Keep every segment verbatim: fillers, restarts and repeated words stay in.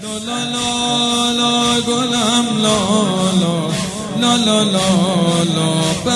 لا لا لا گلم لا لا لا لا لا لا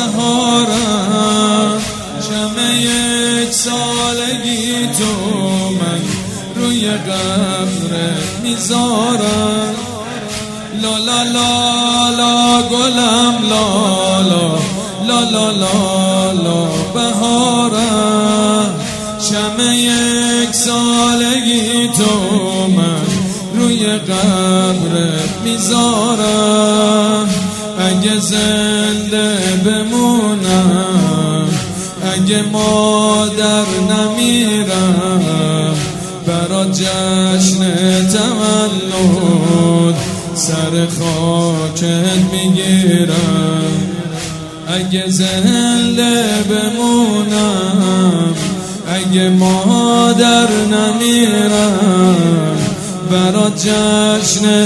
بهارم شمع یک سالگی تو من روی قبرت میذارم. لا لا لا لا گلم لا لا لا لا لا لا بهارم شمع یک سالگی تو من روی قبرت میذارم. اگه زنده بمونم اگه مادر نمیرم برا جشن تولد سر خاکت میگیرم. اگه زنده بمونم اگه مادر نمیرم برا جشن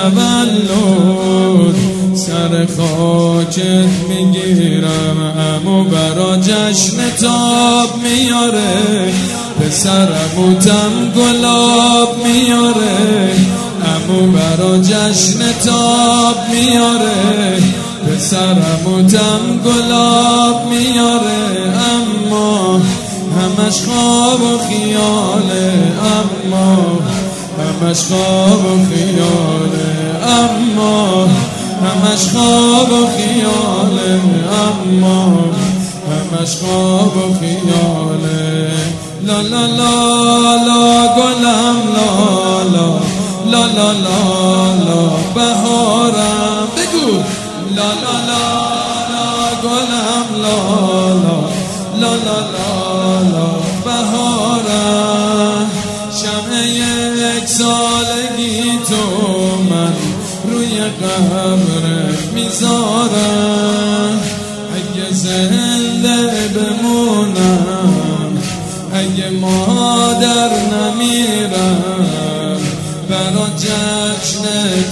تولد سر خاکت میگیرم. امو برا جشن تاب میاره پسرمو تم گلاب میاره. امو برا جشن تاب میاره پسرمو تم گلاب میاره. اما همش خواب و خیاله اما همش خواب و خیاله اما همش خواب و خیاله اما همش خواب و خیاله. لا لا لا لا گلم لا لا لا لا لا لا بهارم بگو. لا لا لا لا گلم لا لا لا لا لا لا بهارم شمع یک سالگی تو من روی قبرت میذارم. اگه زنده بمونم اگه مادر نمیرم برا جشن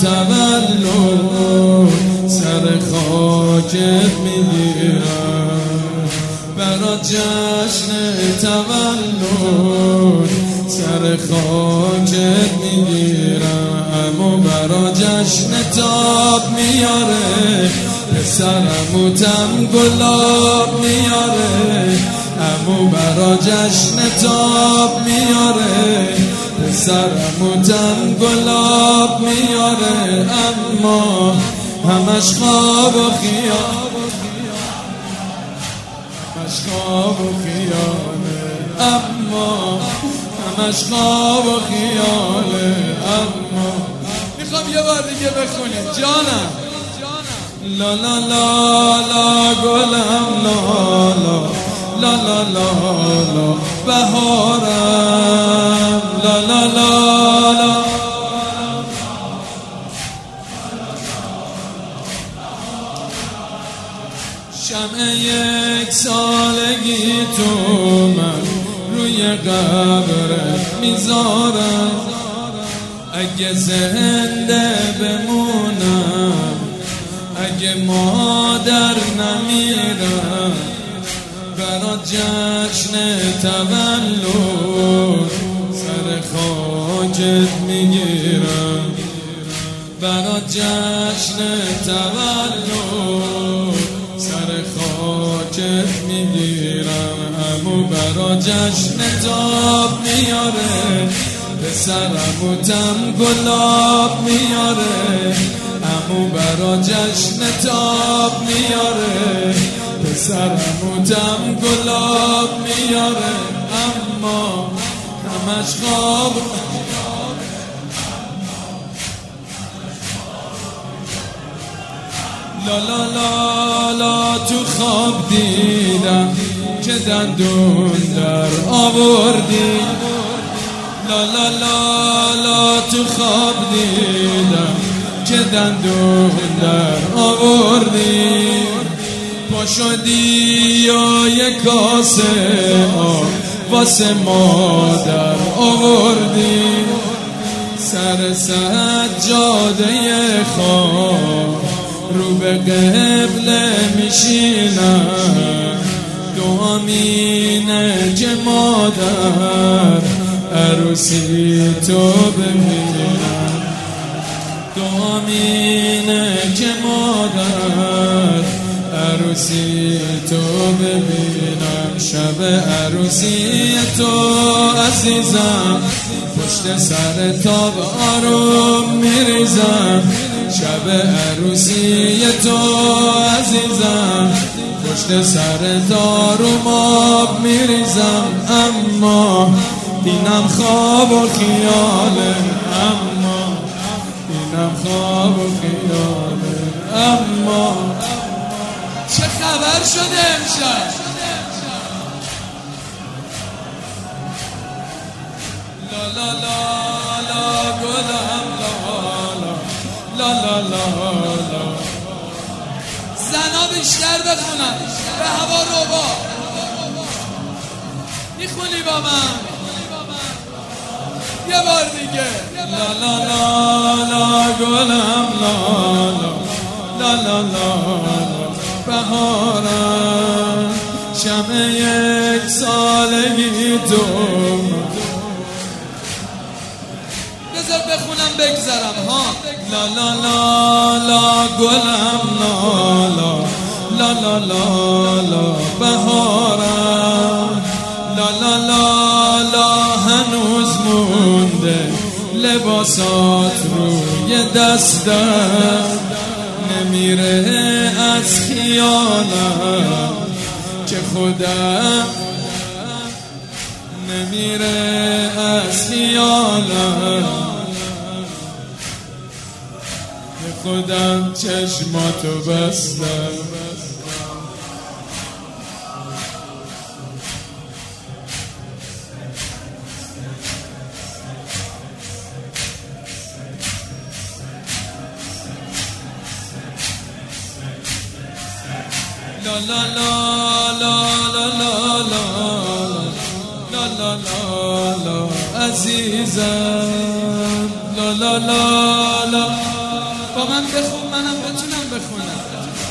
تولد سر خاکت میگیرم. برا جشن تولد سر خاکت میگیرم. امو برا جشن تاب میاره پسرمو تم گلاب میاره. امو برا جشن تاب میاره پسرمو تم گلاب میاره. اما همش خواب و خیال همش خواب و خیاله اما همش خواب و خیاله اما. میخوام یه بار دیگه بخونیم جانم. لا لا لا لا گلم لا لا لا لا لا لا بهارم لا لا لا لا شمع یک سالگی تو من روی قبرت میذارم. اگه زنده بمونم اگه مادر نمیرم برا جشن تولد سر خاکت میگیرم. برا جشن تولد سر خاکت میگیرم. امو برا جشن تاب میاره پسرمو تم گلاب میاره. امو برا جشن تاب میاره پسرمو تم گلاب میاره. اما همش خواب لا لا لا لا تو خواب دیدم که دندون در آوردی. لا لا لا لا تو خواب دیدم که دندون در آوردی. پا شدی یا یک کاسه آب واسه مادر آوردی. سر سجاده خواب رو به قبله میشینم. دعا مینه که مادر عروسی تو ببینم. آمینه که مادر عروسی تو ببینم، شب عروسی تو عزیزم، پشت سر تاب آروم میریزم. شب عروسی تو عزیزم، پشت سر داروم آب میریزم. اما اینم خواب و خیاله، اما اینم خواب و خیاله. اما چه خبر شده امشب؟ لا لا لا لا گلم لا لا لا لا لا لا. زنا بیشتر بخونن به هوا روبا. میخونی با من یه بار دیگه؟ لا لا لا لا گلم لا لا لا لا لا. بهارم شمع یک سالگی تو، بذار بخونم بگذرم ها. لا لا لا لا گلم لا لا لا لا لا لا. بهارم لا لا لا لا. هنوز مونده لباسات روی دستم، نمیره از خیالم که خودم، نمیره از خیالم که خودم چشماتو بستم. لا لا لا لا لا لا لا لا لا لا لا عزیزم. لا لا لا لا. با من بخون منم بتونم بخونم.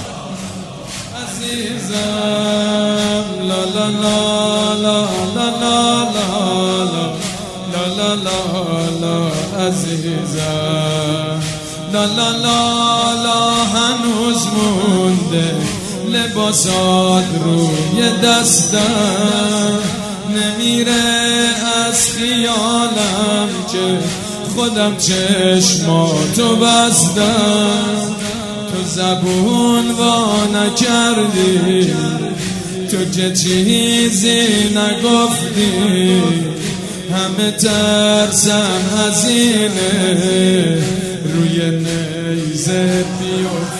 عزیزم لا لا لا لا لا لا لا لا لا لا عزیزم. لا لا لا لا. هنوز مونده لباسات روی دستم، نمیره از خیالم که خودم چشماتو بستم. تو زبون وا نکردی، تو که چیزی نگفتی، همه ترسم هزینه روی نیزه بیفت.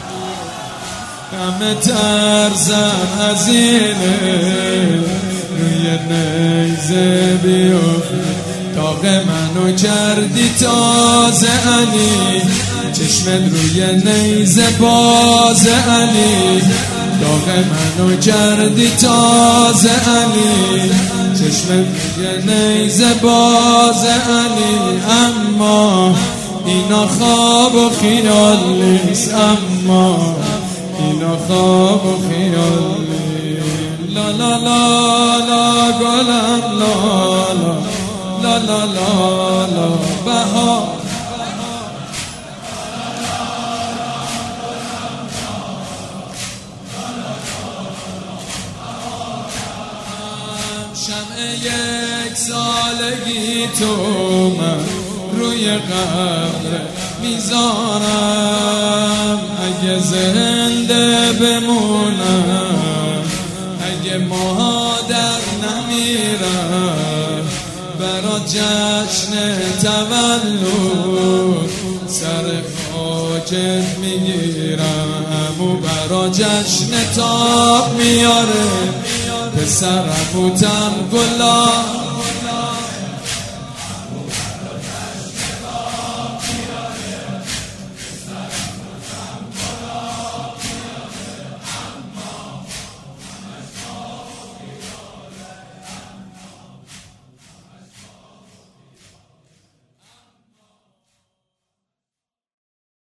همه ترسم هزینه روی نیزه بیفت. داغ منو کردی تازه علی، چشمت روی نیزه باز علی. داغ منو کردی تازه علی، چشمت روی نیزه باز علی. اما اینا خواب و خیال نیست، اما اینا خواب و خیال نیست. لا لا لا لا گلم لا لا لا لا لا لا. بهار شمع یک سالگی تو من روی قبر میذارم. اگه زنده بمونم، اگه مادر نمیرم، برا جشن تولد سر خاکت میگیرم. و برا جشن تاب میاره پسرم بوتم گلا